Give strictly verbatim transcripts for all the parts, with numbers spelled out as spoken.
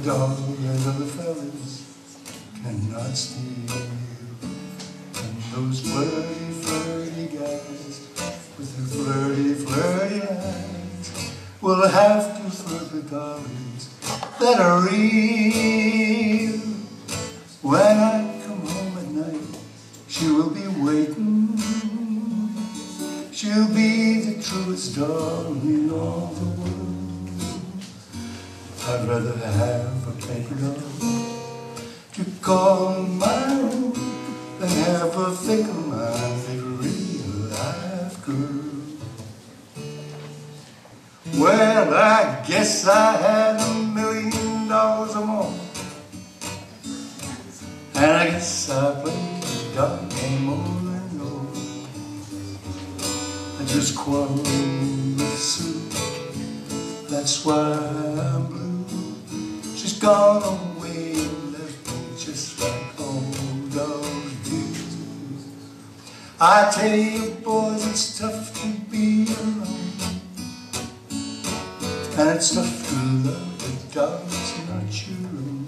doll that other fellas cannot steal. And those flirty, flirty guys with their flirty, flirty eyes will have to flirt with dollies that are real. When I come home at night, she will be waiting. She'll be the truest doll in all the world. I'd rather have a paper doll to call my own than have a fickle-minded real-life girl. Well, I guess I had a million dollars or more, and I guess I played the doll game over and over. I just quarreled with Sue, that's why I'm blue. She's gone away and left me just like old dogs do. I tell you boys, it's tough to be alone, and it's tough to love a dog that's not your own.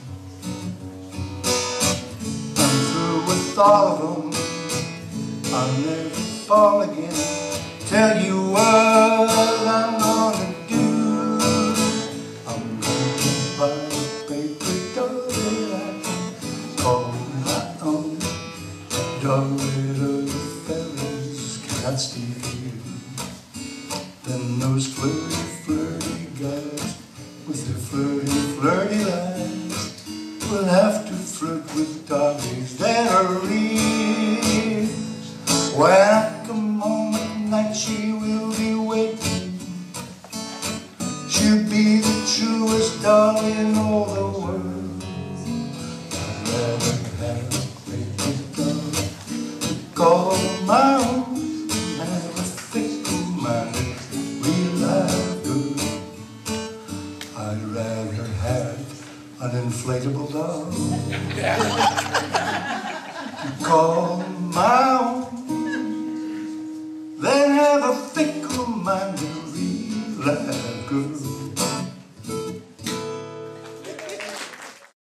I'm through with all of them, I'll never fall again. Tell you what I'm gonna do, I'm gonna buy a paper doll that I can call my own, a doll that other fellas cannot steal. Then those flirty, flirty guys with their flirty, flirty lies will have to flirt with dollies that are real. When I come home at night, she will be waiting. She'll be the truest doll in all the world. I'd rather have a paper doll to call my own than have a fickle-minded real-life girl. I'd rather have an inflatable doll to call my